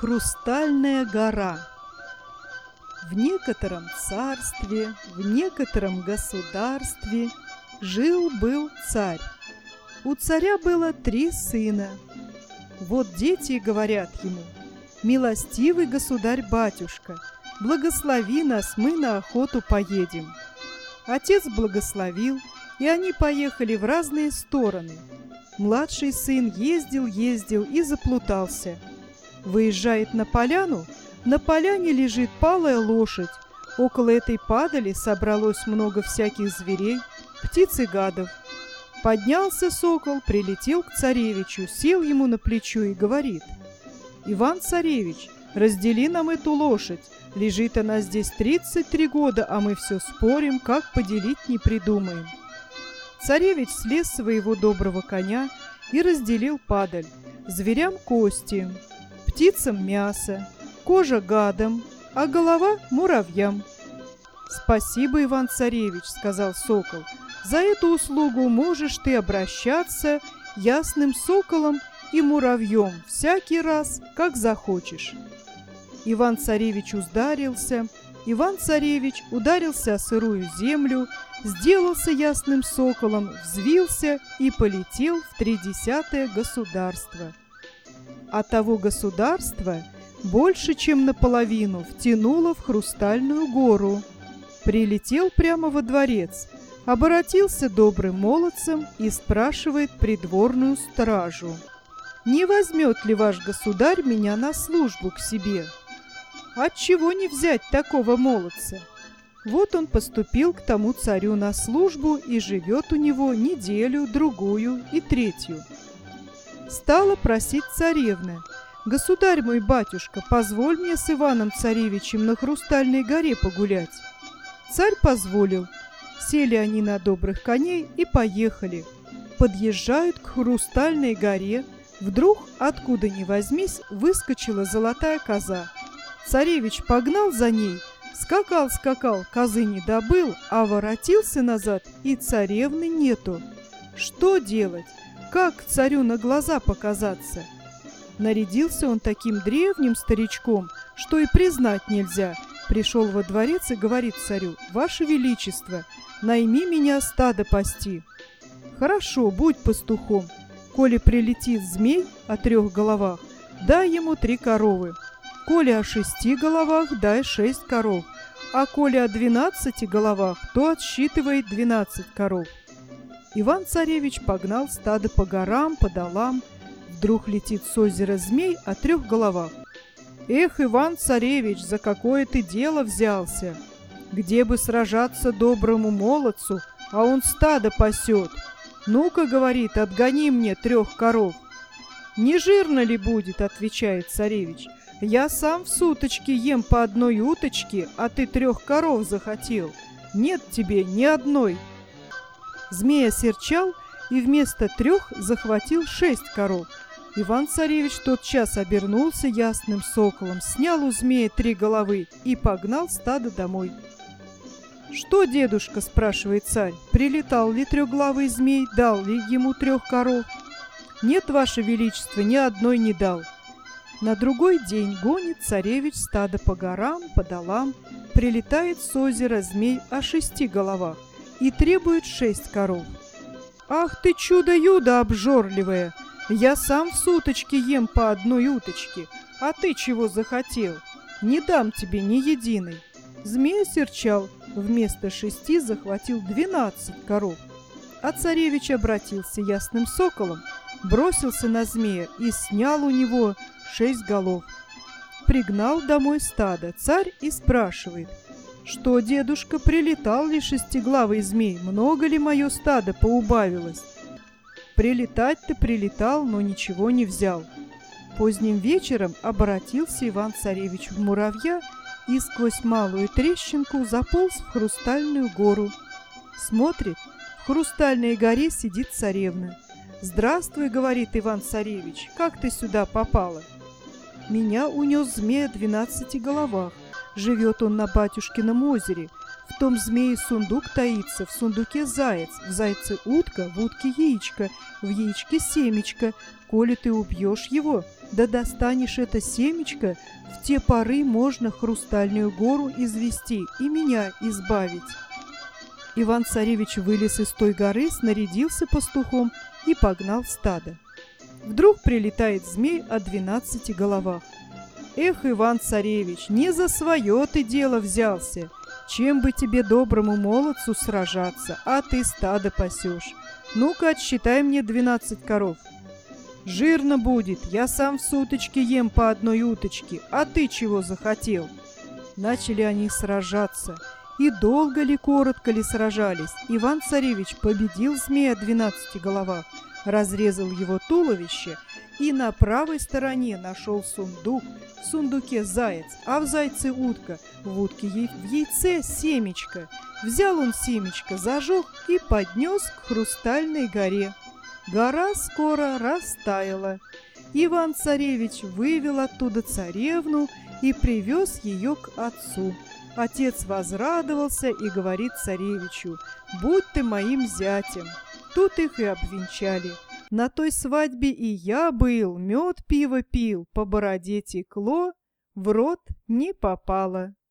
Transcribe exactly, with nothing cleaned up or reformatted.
Хрустальная гора. В некотором царстве, в некотором государстве жил-был царь. У царя было три сына. Вот дети говорят ему: «Милостивый государь-батюшка, благослови нас, мы на охоту поедем». Отец благословил, и они поехали в разные стороны. Младший сын ездил-ездил и заплутался. Выезжает на поляну, на поляне лежит палая лошадь. Около этой падали собралось много всяких зверей, птиц и гадов. Поднялся сокол, прилетел к царевичу, сел ему на плечо и говорит: «Иван-царевич, раздели нам эту лошадь. Лежит она здесь тридцать три года, а мы все спорим, как поделить не придумаем». Царевич слез с своего доброго коня и разделил падаль. Зверям кости, птицам мясо, кожа гадам, а голова муравьям. «Спасибо, Иван-царевич, — сказал сокол, — за эту услугу можешь ты обращаться ясным соколом и муравьем всякий раз, как захочешь». Иван-царевич ударился, Иван-царевич ударился о сырую землю, сделался ясным соколом, взвился и полетел в тридесятое государство. А того государства больше, чем наполовину, втянуло в Хрустальную гору. Прилетел прямо во дворец, оборотился добрым молодцем и спрашивает придворную стражу: «Не возьмет ли ваш государь меня на службу к себе?» Отчего не взять такого молодца? Вот он поступил к тому царю на службу и живет у него неделю, другую и третью. Стала просить царевна: «Государь мой, батюшка, позволь мне с Иваном-царевичем на Хрустальной горе погулять». Царь позволил. Сели они на добрых коней и поехали. Подъезжают к Хрустальной горе. Вдруг, откуда ни возьмись, выскочила золотая коза. Царевич погнал за ней, скакал-скакал, козы не добыл, а воротился назад, и царевны нету. Что делать? Как к царю на глаза показаться? Нарядился он таким древним старичком, что и признать нельзя. Пришел во дворец и говорит царю: «Ваше Величество, найми меня стадо пасти». «Хорошо, будь пастухом. Коли прилетит змей о трех головах, дай ему три коровы. Коли о шести головах, дай шесть коров, а коли о двенадцати головах, то отсчитывает двенадцать коров». Иван-царевич погнал стадо по горам, по долам. Вдруг летит с озера змей о трех головах. «Эх, Иван-царевич, за какое ты дело взялся? Где бы сражаться доброму молодцу, а он стадо пасет? Ну-ка, — говорит, — отгони мне трех коров». «Не жирно ли будет, — отвечает царевич, — я сам в суточке ем по одной уточке, а ты трех коров захотел. Нет тебе ни одной». Змей осерчал и вместо трех захватил шесть коров. Иван-царевич тотчас обернулся ясным соколом, снял у змея три головы и погнал стадо домой. «Что, дедушка, — спрашивает царь, — прилетал ли трехглавый змей, дал ли ему трех коров?» «Нет, ваше величество, ни одной не дал». На другой день гонит царевич стадо по горам, по долам, прилетает с озера змей о шести головах и требует шесть коров. «Ах ты, чудо-юдо обжорливое! Я сам в суточке ем по одной уточке, а ты чего захотел? Не дам тебе ни единой». Змей осерчал, вместо шести захватил двенадцать коров. А царевич обратился ясным соколом, бросился на змея и снял у него шесть голов. Пригнал домой стадо царь и спрашивает: «Что, дедушка, прилетал ли шестиглавый змей? Много ли мое стадо поубавилось?» Прилетать-то прилетал, но ничего не взял. Поздним вечером обратился Иван-царевич в муравья и сквозь малую трещинку заполз в Хрустальную гору. Смотрит, в Хрустальной горе сидит царевна. «Здравствуй, — говорит Иван-царевич, — как ты сюда попала?» «Меня унес змей о двенадцати головах. Живет он на батюшкином озере. В том змее сундук таится, в сундуке заяц, в зайце утка, в утке яичко, в яичке семечко. Коли ты убьешь его, да достанешь это семечко, в те поры можно хрустальную гору извести и меня избавить». Иван-царевич вылез из той горы, снарядился пастухом и погнал стадо. Вдруг прилетает змей о двенадцати головах. «Эх, Иван-царевич, не за свое ты дело взялся. Чем бы тебе, доброму молодцу, сражаться, а ты стадо пасешь? Ну-ка, отсчитай мне двенадцать коров». «Жирно будет, я сам в суточке ем по одной уточке, а ты чего захотел?» Начали они сражаться. И долго ли, коротко ли сражались, Иван-царевич победил змея о двенадцати головах, разрезал его туловище и на правой стороне нашел сундук, в сундуке заяц, а в зайце утка, в утке яй... в яйце семечко. Взял он семечко, зажег и поднес к хрустальной горе. Гора скоро растаяла. Иван-царевич вывел оттуда царевну и привез ее к отцу. Отец возрадовался и говорит царевичу: «Будь ты моим зятем». Тут их и обвенчали. На той свадьбе и я был, мед пиво пил, по бороде текло, в рот не попало.